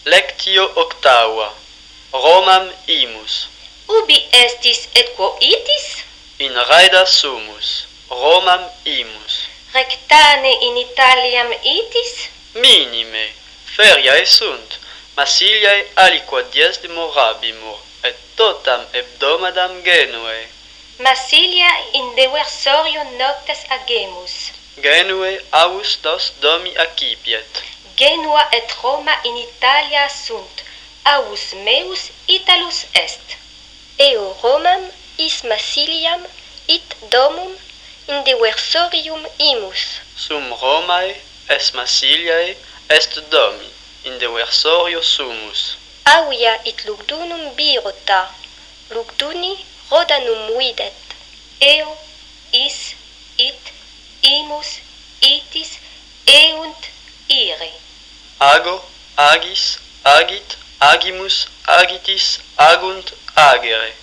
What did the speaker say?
Lectio octava. Romam imus. Ubi estis et quo itis? In raeda sumus. Romam imus. Rectane in Italiam itis? Minime. Feriae sunt. Massiliae aliquod dies demorabimur, et totam hebdomadam Genuae. Massilia in deversorio noctes agemus. Genuae avus dos domi accipiet. Genua et Roma in Italia sunt, avus meus Italus est. Eo Romam is Massiliam it domum in deversorium imus. Sum Romae es Massiliae est domi, in deversorio sumus. Auia it Lugdunum birota, Lugduni Rodanum videt. Eo, is, it, imus, itis, eunt, ire. Ago, agis, agit, agimus, agitis, agunt, agere.